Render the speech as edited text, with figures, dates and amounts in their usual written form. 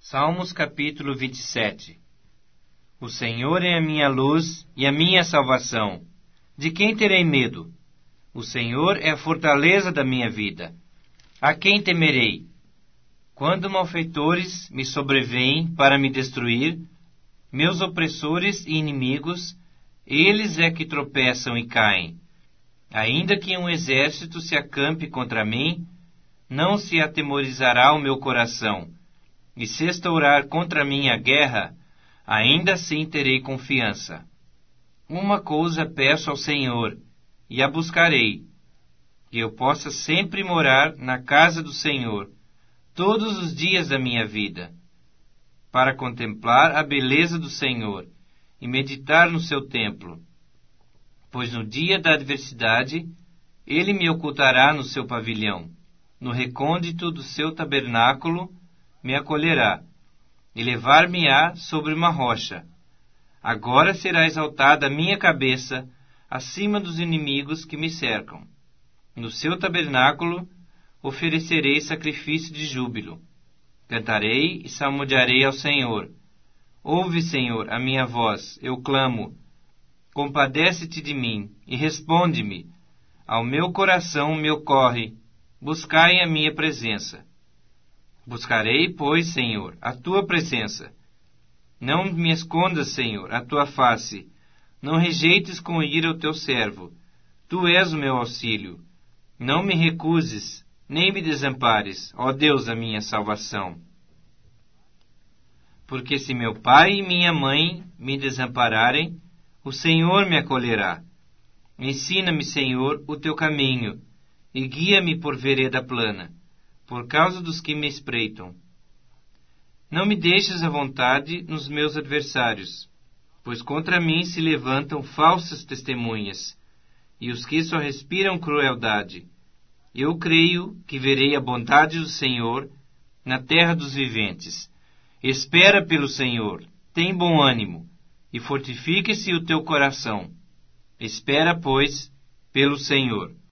Salmos capítulo 27. O Senhor é a minha luz e a minha salvação. De quem terei medo? O Senhor é a fortaleza da minha vida. A quem temerei? Quando malfeitores me sobrevêm para me destruir, meus opressores e inimigos, eles é que tropeçam e caem. Ainda que um exército se acampe contra mim, não se atemorizará o meu coração. E se estourar contra mim a guerra, ainda assim terei confiança. Uma coisa peço ao Senhor, e a buscarei, que eu possa sempre morar na casa do Senhor, todos os dias da minha vida, para contemplar a beleza do Senhor e meditar no seu templo. Pois no dia da adversidade, ele me ocultará no seu pavilhão, no recôndito do seu tabernáculo me acolherá, e levar-me-á sobre uma rocha. Agora será exaltada a minha cabeça acima dos inimigos que me cercam. No seu tabernáculo oferecerei sacrifício de júbilo. Cantarei e salmodiarei ao Senhor. Ouve, Senhor, a minha voz, eu clamo. Compadece-te de mim e responde-me. Ao meu coração me ocorre, buscai a minha presença. Buscarei, pois, Senhor, a tua presença. Não me escondas, Senhor, a tua face. Não rejeites com ira o teu servo. Tu és o meu auxílio. Não me recuses, nem me desampares, ó Deus da minha salvação. Porque se meu pai e minha mãe me desampararem, o Senhor me acolherá. Ensina-me, Senhor, o teu caminho, e guia-me por vereda plana, por causa dos que me espreitam. Não me deixes à vontade nos meus adversários, pois contra mim se levantam falsas testemunhas, e os que só respiram crueldade. Eu creio que verei a bondade do Senhor na terra dos viventes. Espera pelo Senhor, tem bom ânimo, e fortifique-se o teu coração. Espera, pois, pelo Senhor.